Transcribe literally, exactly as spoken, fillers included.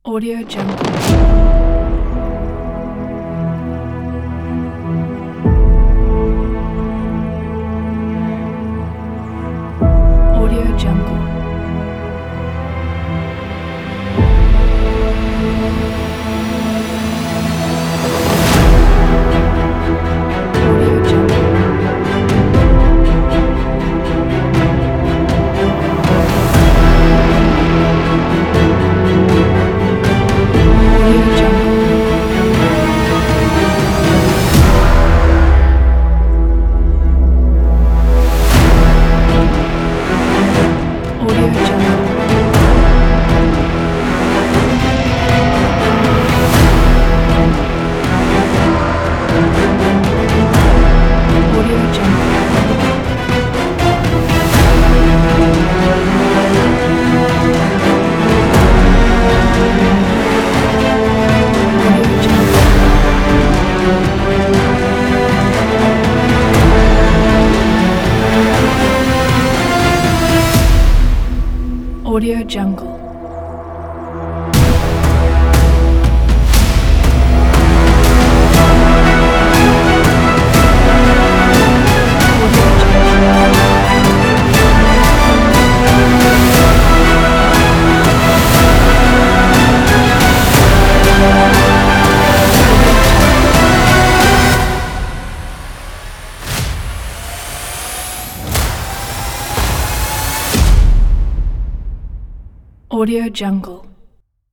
Audio Jungle. Audio Jungle. Audio Jungle. Audio Jungle. Audio Jungle. Audio Jungle. Audio Jungle. Audio Jungle. Audio Jungle.